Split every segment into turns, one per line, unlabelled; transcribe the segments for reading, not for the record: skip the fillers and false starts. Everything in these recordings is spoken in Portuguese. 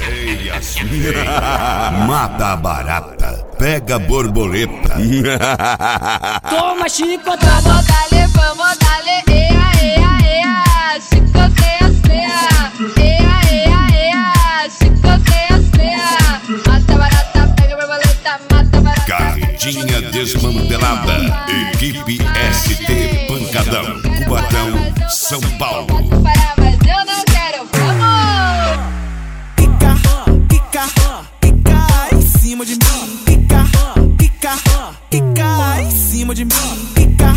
Mata a barata, pega a borboleta.
Toma chicotada.
Vamos dale, ea, ea, ea. Chicoteia, ea, ea, ea. Chicoteia, mata barata, pega borboleta, mata barata.
Carretinha desmantelada. Equipe ST Pancadão, Cubatão, São Paulo.
Parar, mas eu não quero, vamos!
Quica em cima de mim. Quica em cima de mim. Quica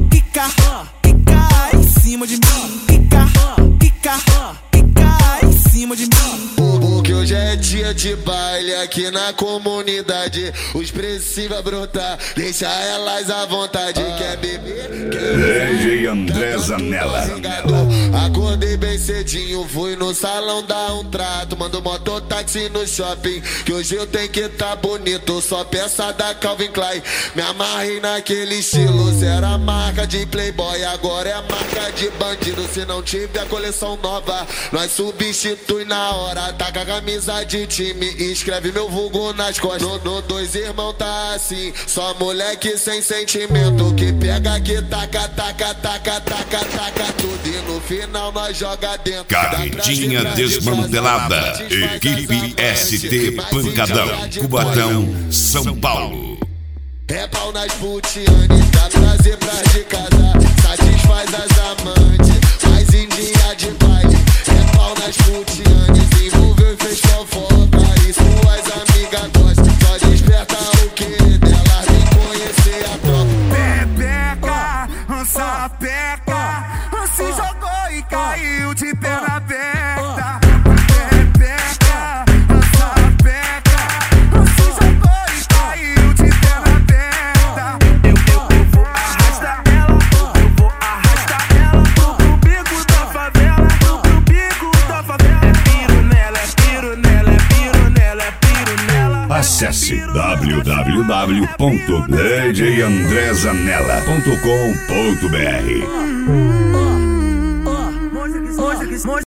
em cima de mim. Quica em cima de mim.
Porque hoje é dia de baile aqui na comunidade. Os preços vai brotar, deixa elas à vontade. Quer beber?
DJ André Zanella.
Acordei bem cedinho, fui no salão dar um trato. Mando mototáxi no shopping, que hoje eu tenho que tá bonito. Só peça da Calvin Klein, me amarrei naquele estilo. Se era marca de playboy, agora é marca de bandido. Se não tiver coleção nova, nós substitui na hora. Taca a camisa de time e escreve meu vulgo nas costas. No dois irmãos tá assim, só moleque sem sentimento. Que pega, que taca tudo e no final nós joga dentro.
Carretinha desmantelada. Equipe ST Pancadão, Cubatão, São Paulo.
É pau nas putiane, dá prazer pra de casa, satisfaz as amantes, mas em dia de baile. É pau nas putiane, envolveu e fez fofoca, e suas amigas gostam, só desperta o que delas vem conhecer a tropa.
Pepeca, sapeca, se jogou e caiu de perna aberta. Pepeca, sapeca, se jogou e caiu de perna aberta. Eu vou arrastar ela, eu vou arrastar ela pro bico da favela, pro bico da favela. É piro nela, é piro nela, é piro nela, é piro nela.
Acesse www.djandrezanella.com.br.